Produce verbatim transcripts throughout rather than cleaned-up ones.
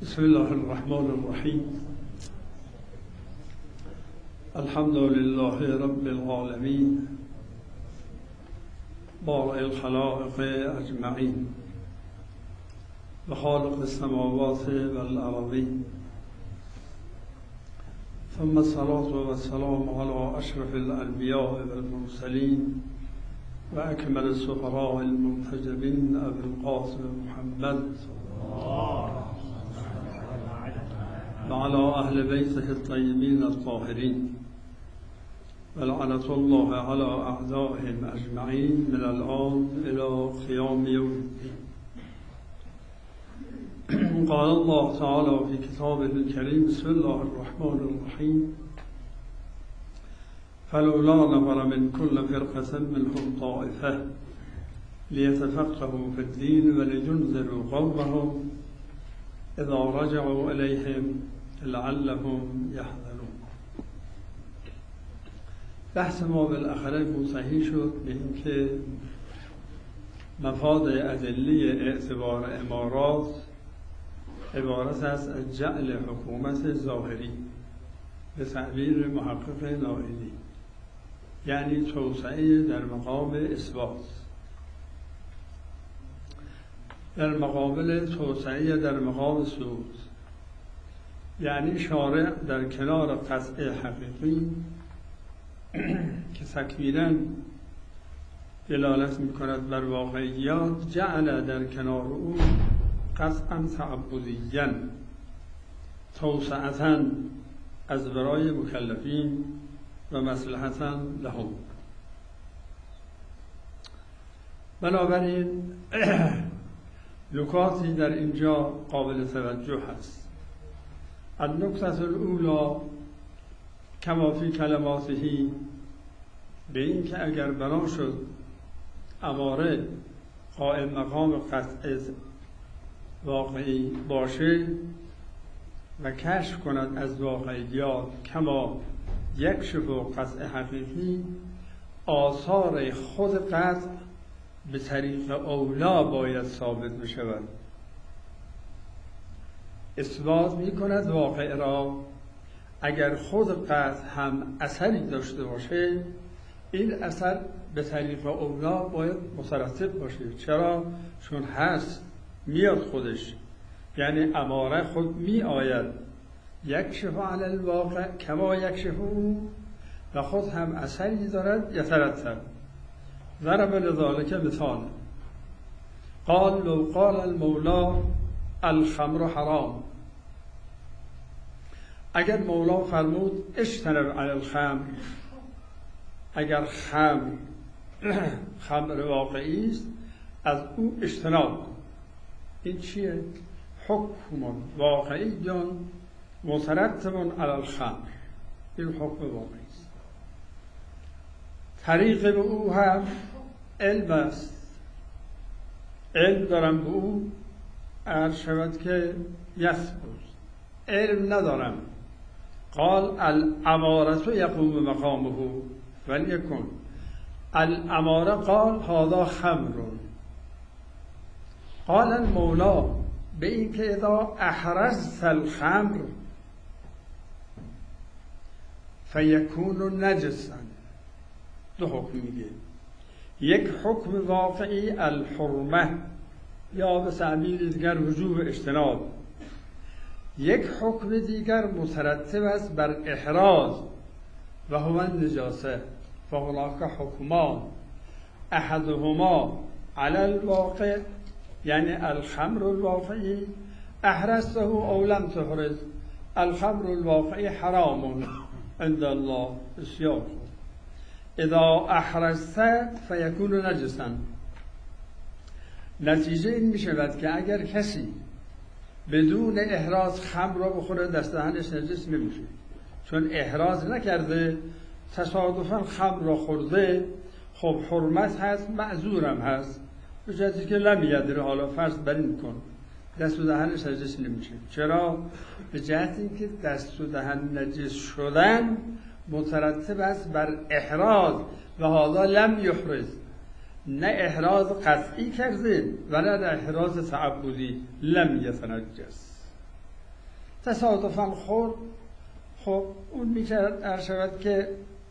بسم الله الرحمن الرحیم. الحمد لله رب العالمین بارئ الخلائق اجمعین و خالق السماوات والارضین، ثم الصلاة والسلام على اشرف الانبیاء والمرسلین و اکمل السفراء المنتجبین ابی القاسم محمد وعلى أهل بيته الطيبين الطاهرين ولعنة الله على أعدائهم أجمعين من الآن إلى قيام يوم الدين. قال الله تعالى في كتابه الكريم: بسم الله الرحمن الرحيم. فلولا نفر من كل فرقة منهم طائفة ليتفقهوا في الدين ولينذروا قومهم اذا رجعوا الیهم لعلهم یحذرون. بحث ما بالاخره منتهی شد به اینکه مفاد ادله اعتبار امارات عبارت است از جعل حکومت ظاهری به تعبیر محقق نائینی، یعنی توسعه در مقام اثبات، در مقابل توسعه در مقام ثبوت. یعنی شارع در کنار قطع حقیقی که تکمیلا دلالت می‌کند بر واقعیات، جعل در کنار او قطعا تعبدیاً توسعةً از برای مکلفین و مصلحةً لهم. بنابراین نکاتی در اینجا قابل توجه هست. النکته الاولی کما فی کلماته، به این که اگر بنا شد اماره قائم مقام قطع واقعی باشه و کشف کند از واقعیات کما یکشف قطع حقیقی، آثار خود قطع به طریق اولا باید ثابت بشود. اثبات می کند واقع را. اگر خود قطع هم اثری داشته باشه، این اثر به طریق اولا باید مترتب باشه. چرا؟ چون هست، میاد خودش، یعنی اماره خود می آید یکشف علی الواقع کما یکشف او، و خود هم اثری دارد یترتب. ضرب لذلك مثال قال لو قال المولا الخمر حرام. اگر مولا فرمود اجتنب علی الخمر، اگر خمر خمر واقعی است از او اجتناب. این چیه؟ حکم واقعی مترتب علی الخمر. این حکم واقعی است. طریق به او هم علم است. علم دارم به او عرض شود که یثبت، علم ندارم. قال الامارة یقوم مقامه ولیکن الاماره قال هذا خمر. قال المولا به این که اذا احرزت الخمر فیکون نجسا. دو حکم میگه. یک حکم واقعی الحرمه یا به تعبیر دیگر وجوب اجتناب. یک حکم دیگر مترتب است بر احراز و هو النجاسه. فهناک حکمان احدهما علی الواقع، یعنی الخمر الواقعی احرزته او لم تحرز. الخمر الواقعی حرام عند الله بسیار. اذا احرزت فیکون نجسا. نتیجه این می شود که اگر کسی بدون احراز خمر را بخوره دست دهنش نجس نمیشه، چون احراز نکرده، تصادفاً خمر را خورده. خب حرمت هست، معذورم هست، به جهتی که لم یدره، حالا فرض بر این کن دست و دهنش نجس نمیشه. چرا؟ به جهت اینکه دست و دهن نجس شدن مترتب است بر احراز و حالا لم یحرز. نه احراز قطعی کرده و نه احراز تعبدی، لم یتنجس. تصادفاً خورد، خب اون میکرد ارشد که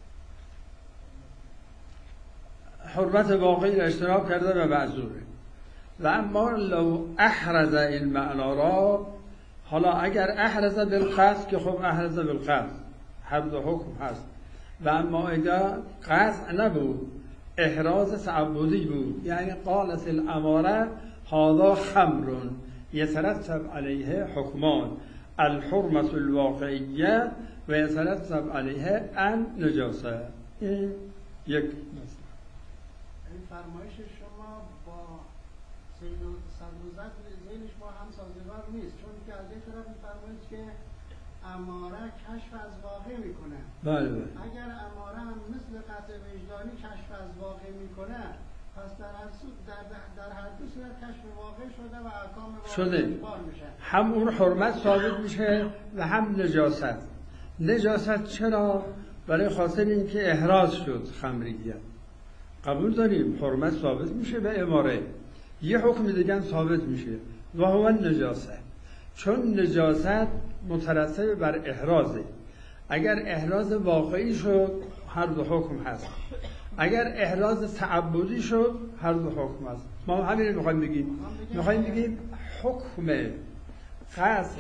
حرمت واقعی را اجتناب کرده و معذوره. و اما لو احرز این معنا را، حالا اگر احرز بالقصد که خب احرز بالقصد هر دو حکم هست، و اما اگر قصد نبود احراز تعبدی بود، یعنی قالت الاماره هذا خمر یترتب علیه حکمان الحرمة الواقعیه و یترتب علیه ان نجاسه. این یک مثلا این فرمایش شما با سید صدوزت ذهنش ما هم سازگار نیست، چون که از یک طرف میفرمایید که اماره کشف از واقع میکنه. بله بله. اگر اماره هم مثل قطع وجدانی کشف از واقع میکنه، پس در هر صورت در, در هر دو صورت کشف واقع شده و احکام واقع شده. اجبار میشه. هم اون حرمت ثابت میشه و هم نجاست. نجاست چرا؟ برای خاطر اینکه احراز شد خمریت. قبول داریم حرمت ثابت میشه و اماره یه حکم دیگه ثابت میشه و هو نجاست، چون نجاست مترتب بر احرازه. اگر احراز واقعی شد هر دو حکم هست، اگر احراز تعبدی شد هر دو حکم هست. ما همین رو میخوایم بگیم، میخوایم بگیم حکم قصد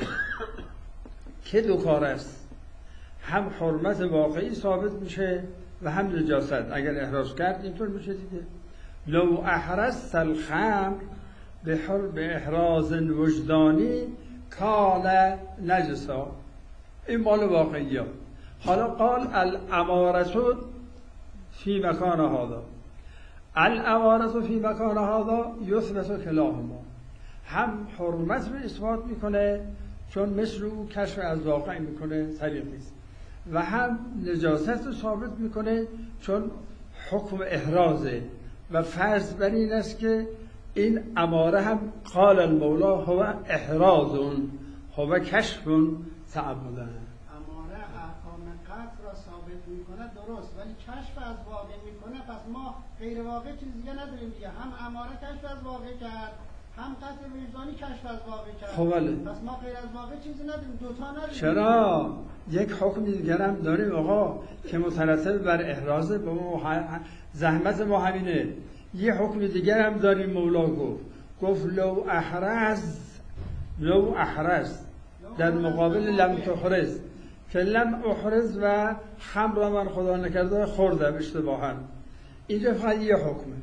که دو کار است، هم حرمت واقعی ثابت میشه و هم نجاست. اگر احراز کرد اینطور میشه دیگه. لو احرزت الخمر به احراز وجدانی کان نجسا، این مال واقعی ها. حالا قال الامارة فی مکان هذا، الامارة فی مکان هذا یثبت کلاهما، هم حرمت رو اثبات میکنه چون مثل او کشف از واقع میکنه طریقی است، و هم نجاست رو ثابت میکنه چون حکم احرازه. و فرض بر این است که این اماره هم قال المولا هو احراز هو کشف تعبدن. اماره احکام قطع را ثابت میکنه درست، ولی کشف از واقع میکنه، پس ما غیر واقع چیز دیگه نداریم دیگه. هم اماره کشف از واقع کرد، هم قطع وجدانی کشف از واقع کرد. خب بله. پس ما غیر از واقع چیزی نداریم، دوتا نداریم. چرا؟ یک حکم دیگر هم داریم آقا که مترتب بر احراز، به ما زحمت ما همینه. یه حکم دیگر هم داریم مولا گفت گفت لو احرز، لو احرز در مقابل لم تحرز، که لم احرز و خمر را من خدا نکرده خوردم اشتباها. اینجا فقط یه حکمه.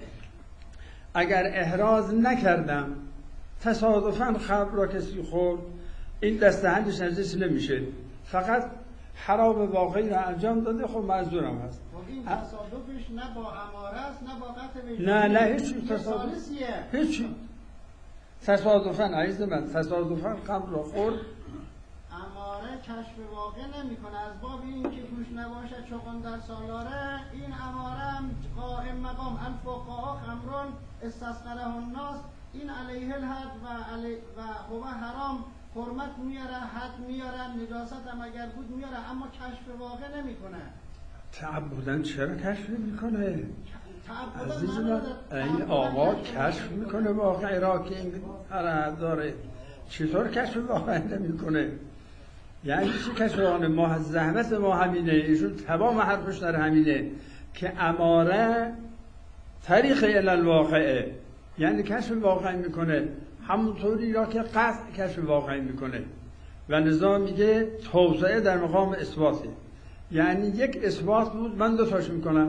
اگر احراز نکردم تصادفاً خمر را کسی خورد، این دستهندش نجس نمیشه، فقط حرام واقعی را انجام داده، خب معذورم هست. این تصادفش نه با اماره است نه با قطع وجدانی. نه نه هیچی تصادف، هیچی تصادفاً عزیز من، تصادفاً خمر را خورد. اماره کشف واقع نمیکنه از باب این که توش نباشه چوغان در سالاره. این اماره هم قائم مقام الفقهاء خمرون استسقره الناس، این علیه الحد و علی و هو حرام، حرمت میاره، حد میاره، نجاست هم اگر بود میاره، اما کشف واقع نمیکنه. تعبدن چرا کشف میکنه؟ عزیز تعبدن من این آقا کشف میکنه واقعی را که این حرمت داره، چطور کشف واقعی نمیکنه؟ یعنی چی کشف واقعی؟ ما زحمت ما همینه، ایشون تمام حرفش در همینه که اماره طریق الالواقعه، یعنی کشف واقعی میکنه، همونطوری را که قطع کشف واقعی میکنه. و نظام میگه توسعه در مقام اثباته، یعنی یک اثبات بود من دو تاش میکنم،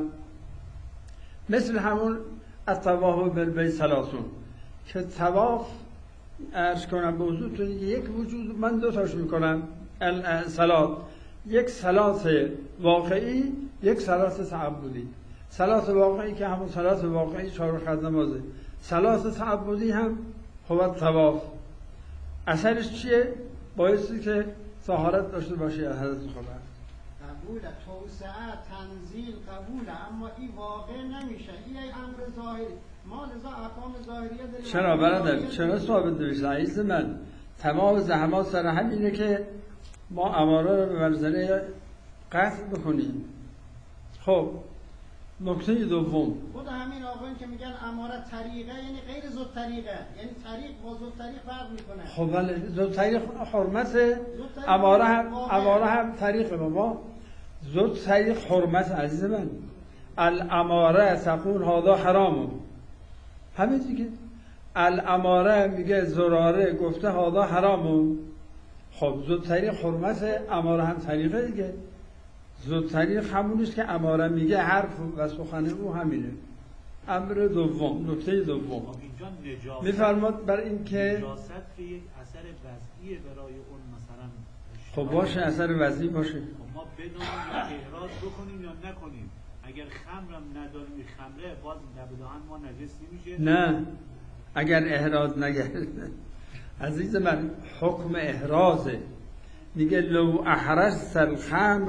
مثل همون الطواف بالبیت ثلاثون که طواف عرض کنم به حضورتون یک وجود من دو تاش میکنم، صلات، یک صلات واقعی، یک صلات تعبدی. صلات واقعی که همون صلات واقعی چهار رکعت نمازه، صلات تعبدی هم هو طواف. اثرش چیه؟ بایستی که طهارت داشته باشی از حضرت خدا. قبوله، توسعه، تنزیل قبوله، اما این واقع نمیشه. این امر ظاهری، ما لذا احکام ظاهریه داریم. چرا برادر؟ چرا ثابت نمیشه عزیز من؟ تمام زحمات سر همینه که ما اماره رو به منزله قطع بکنیم. خب نکته دوم خود همین آقایون که میگن اماره طریقه یعنی غیر زود طریقه، یعنی طریق با زود طریق فرق میکنه. خب بله زود طریق حرمت، اماره هم اماره هم طریق بابا. زود طریق حرمت عزیز من. الاماره تقول هذا حرامه، همین دیگه. الاماره میگه زراره گفته هذا حرامه. خب زود طریق حرمت، اماره هم طریقه دیگه. زود طریق همونیست که اماره میگه حرف و سخن او همینه. امر دوم، نکته دوم میفرماد بر این که نجاست که یک اثر وضعیه برای اون مثلا. خب باشه اثر وضعی باشه. خب ما بدونیم یا احراز بکنیم یا نکنیم. اگر خمرم نداریم خمره باز لب دهن ما نجس نمیشه؟ نه اگر احراز نگرد عزیز من حکم احرازه. میگه لو احرزت الخمر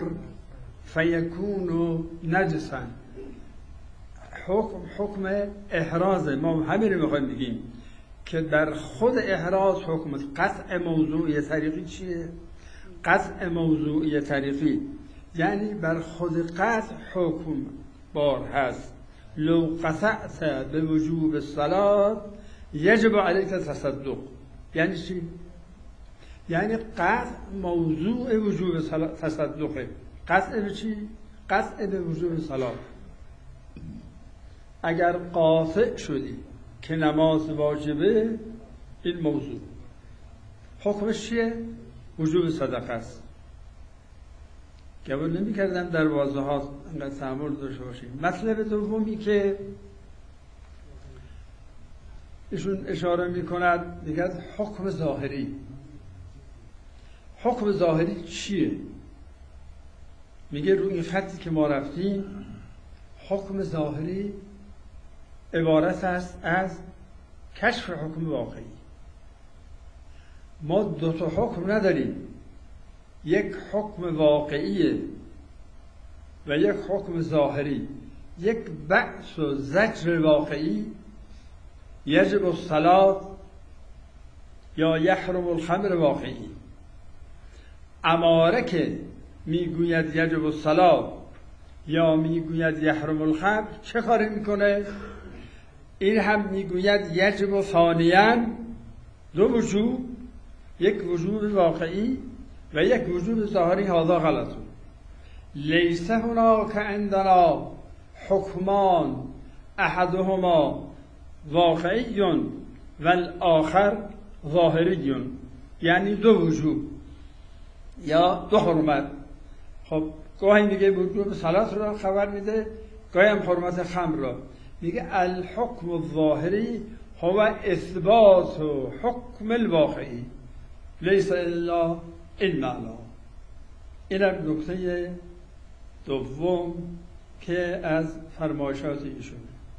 فیکون نجسا. حکم حکم احرازه. ما همین رو میخوایم بگیم که در خود احراز حکم قطع موضوعی طریقی چیه؟ قطع موضوعی طریقی یعنی بر خود قطع حکم بار هست. لو قطعت به وجوب الصلاة یجب علیک تصدق. یعنی چی؟ یعنی قطع موضوع وجوب تصدقه. قطع به چی؟ قطع به وجوب صلاة. اگر قاطع شدی که نماز واجبه، این موضوع حکمش چیه؟ وجوب صدقه است. قبول نمی کردم در واضحات انقدر تأمل داشته باشیم. مطلب دومی که ایشون اشاره می کند میگه حکم ظاهری. حکم ظاهری چیه؟ میگه روی این خطی که ما رفتیم حکم ظاهری عبارت است از کشف حکم واقعی. ما دو تا حکم نداریم، یک حکم واقعیه و یک حکم ظاهری. یک بأس و زجر واقعی یجب الصلاة یا یحرم الخمر واقعی. اماره که میگوید یجب الصلاة یا میگوید یحرم الخمر چه کاری میکنه؟ این هم میگوید یجب ثانیاً دو وجوب، یک وجوب واقعی و یک وجوب ظاهری. هذا غلط. لیس هناک عندنا حکمان احدهما واقعی و الاخر ظاهری. یعنی دو وجوب یا دو حرمت. خب گاهی میگه وجوب صلات را خبر میده، گاهی هم حرمت خمر را. میگه الحکم الظاهری هو اثبات حکم الواقعی لیس الا این معنا. این هم نکته دوم که از فرمایشات ایشون.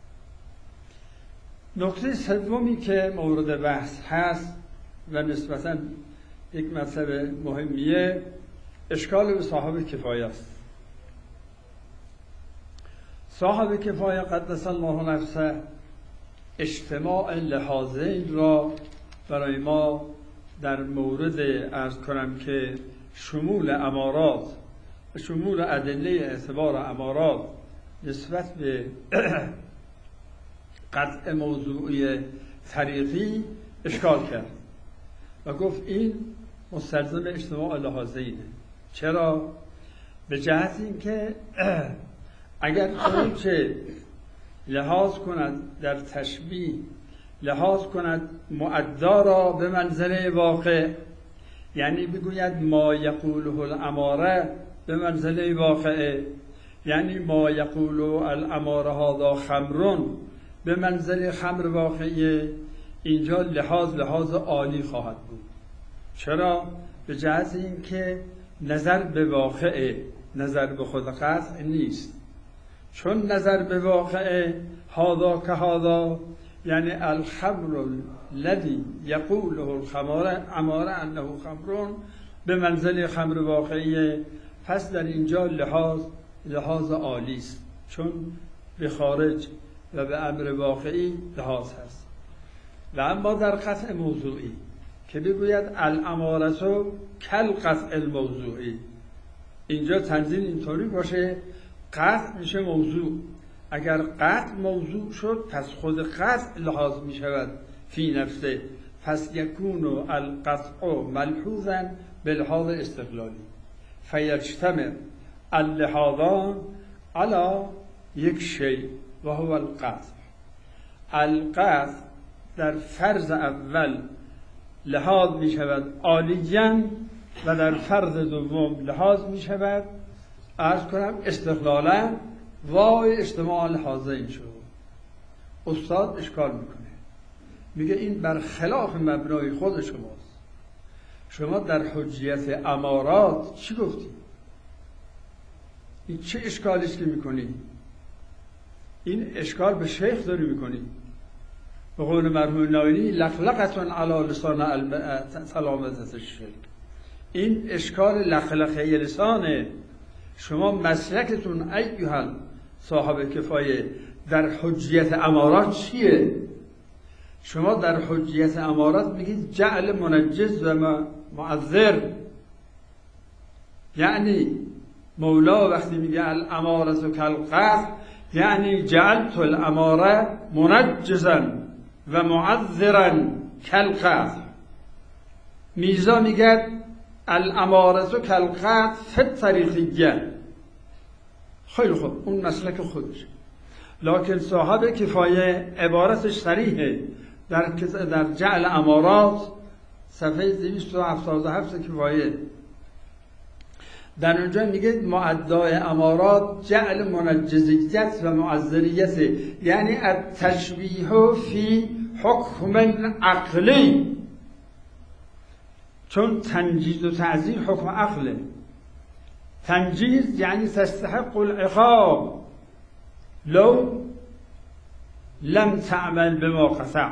نکته سومی که مورد بحث هست و نسبتاً یک مطلب مهمیه، اشکال به صاحب کفایه است. صاحب کفایه قدس الله نفسه اجتماع لحاظین را برای ما در مورد عرض کنم که شمول امارات، شمول ادله اعتبار امارات نسبت به قطع موضوعی طریقی اشکال کرد و گفت این مستلزم اجتماع لحاظینه. چرا؟ به جهت اینکه اگر چه لحاظ کند در تشبیه، لحاظ کند معدا را به منزله واقع، یعنی بگوید ما یقوله الاماره به منزله واقعه، یعنی ما یقوله الاماره هذا خمرون به منزله خمر واقعیه، اینجا لحاظ لحاظ عالی خواهد بود. چرا؟ به جهت اینکه نظر به واقعه، نظر به خود قطع نیست. چون نظر به واقعه هذا که هذا، یعنی الخمر الذي یقوله الخمر اماره انه خمرون به منزله خمر واقعیه، پس در اینجا لحاظ لحاظ عالی است، چون به خارج و به امر واقعی لحاظ هست. و اما در قطع موضوعی که بگوید الامارتو کل قطع الموضوعی، اینجا تنزیل اینطوری باشه قطع میشه موضوع. اگر قطع موضوع شد پس خود قطع لحاظ می شود فی نفسه، پس یکون القطع ملحوظا باللحاظ استقلالی فیجتمع اللحاظان علی یک شیء و هو القطع. القطع در فرض اول لحاظ می شود عالیاً و در فرض دوم لحاظ می شود عرض کنم استقلالا وای اجتماع لحاظین شد. استاد اشکال میکنه، میگه این بر خلاف مبنای خود شماست. شما در حجیت امارات چی گفتی؟ این چه اشکالی است که میکنی؟ این اشکال به شیخ داری میکنی. به قول مرحوم ناینی لقلقتون علی لسان سلامت الشیخ. این اشکال لقلقه لسانه. شما مسلکتون ایها صاحب کفایه در حجیت امارات چیه؟ شما در حجیت امارات میگید جعل منجز و معذر. یعنی مولا وقتی میگه الامارة کالقطع یعنی جعلت الاماره منجزا و معذرا کالقطع. میرزا میگه الامارة کالقطع فی الطریقیه. خیلی خوب، اون مسلک خودشه. لکن صاحب کفایه عبارتش صریحه در در جعل امارات صفحه دویست و هفتاد و هفت کفایه. در اونجا میگه معدای امارات جعل منجزیت و معذریت، یعنی التشبیه فی حکم عقلی، چون تنجیز و تعزیر حکم عقله. تنجیز یعنی تستحق العقاب لو لم تعمل بما قطع،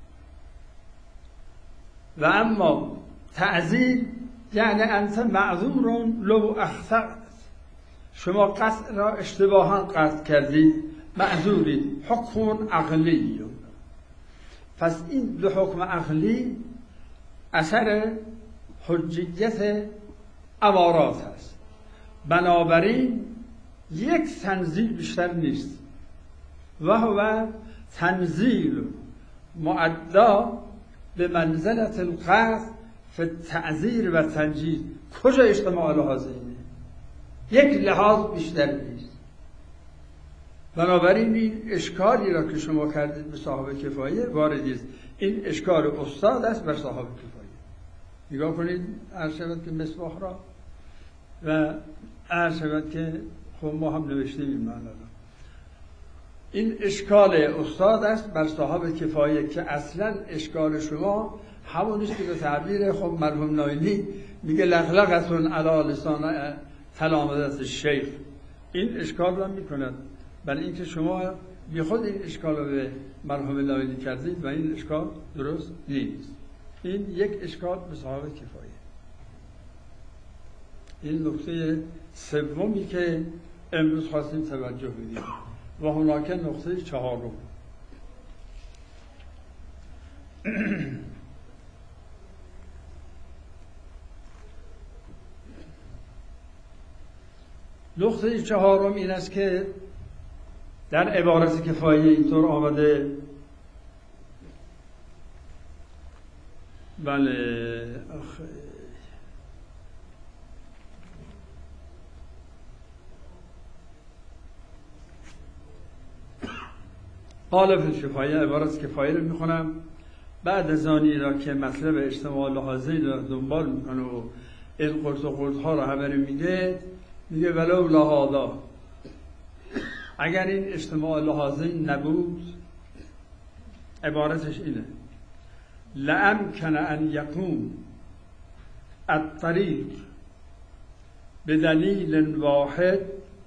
و اما تعزیر یعنی انت معذور لو اخطأت، شما قطع را اشتباها قطع کردید، معذورید. حکم عقلی. پس این دو حکم عقلی اثر حجیت امارات هست. بنابراین یک تنزیل بیشتر نیست و هو تنزیل معدا به منزلت القطع فی التعذیر و تنجیز. کجا اجتماع لحاظ اینه؟ یک لحاظ بیشتر نیست. بنابراین این اشکالی را که شما کردید به صاحب کفایه واردی است. این اشکال استاد است بر صاحب کفایه. نگاه کنید عرض شود که مصباح را و عرض شود که خب ما هم نوشتیم این معنی را. این اشکال استاد است بر صاحب کفایه که اصلا اشکال شما همونیست که به تعبیر خب مرحوم ناینی میگه لغلقتون علی لسان تلامذت الشیخ. این اشکال را میکند برای اینکه شما بی خود این اشکال را به مرحوم ناینی کردید و این اشکال درست نیست. این یک اشکال به صاحب کفایه. این نکته سومی که امروز خواستیم توجه بدیم. و هناک نقطه چهارم. نقطه چهارم این است که در عبارت کفایه اینطور آمده بله آخه قال فی الکفایه، عبارت کفایه رو میخونم. بعد از آنی را که مطلب اجتماع لحاظی را دنبال میکنه و این قرص و قرص ها را همه میگه میگه ولو لهذا، اگر این اجتماع لحاظی نبود، عبارتش اینه لامکن ان یقوم الطریق بدلیل واحد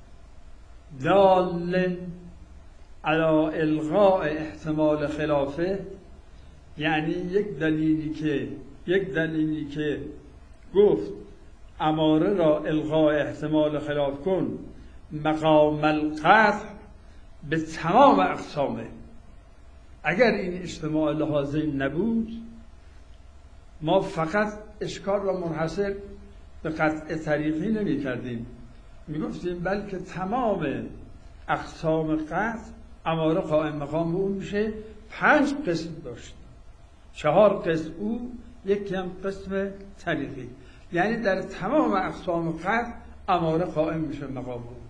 دال علی الغاء احتمال خلافه، یعنی یک دلیلی که یک دلیلی که گفت اماره را الغاء احتمال خلاف کن مقام القطع به تمام اقسامه. اگر این اجتماع لحاظی نبود ما فقط اشکال را منحصر به قطع طریقی نمی کردیم، می گفتیم بلکه تمام اقسام قطع اماره قائم مقام اون میشه. پنج قسم داشت، چهار قسم او، یکی هم قسم طریقی. یعنی در تمام اقسام قطع اماره قائم میشه مقام او.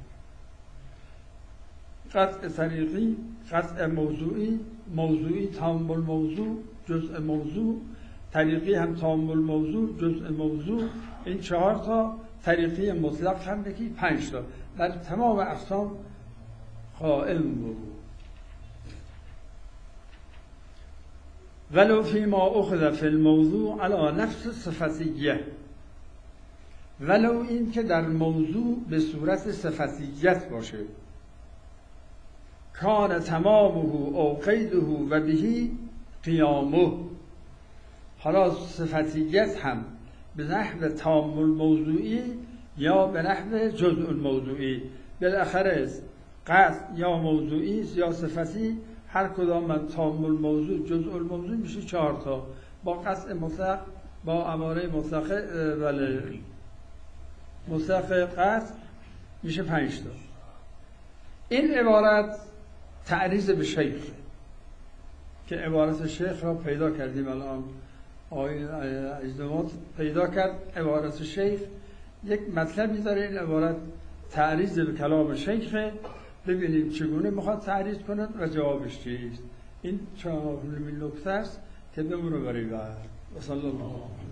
قطع طریقی، قطع موضوعی، موضوعی تام الموضوع جزء موضوع، طریقی هم تام الموضوع جزء موضوع. این چهار تا طریقی مطلق هم بکی پنج تا در تمام اقسام قائم بود. ولو فيما اخذ في الموضوع على نفس صفتیه، ولو این که در موضوع به صورت صفتیت باشه، کان تمامه او قیده و بهی قیامه. حالا صفتیت هم به نحو تام الموضوعی یا به نحو جزء الموضوعی، بالاخره قطع یا موضوعی یا صفتی، هر کدام من تام الموضوع جزء الموضوع میشه چهار تا، با قطع مطلق با اماره مطلقه ولی مطلق قطع میشه پنج تا. این عبارت تعریض به شیخ که عبارت شیخ را پیدا کردیم الان، آقای اجدمات پیدا کرد. عبارت شیخ یک مطلبی داره، این عبارت تعریض به کلام شیخه. ببینیم چگونه میخواد تعریض کند و جوابش چیست. این چهارمین نکته است که بمونه برای بعد. و صلی الله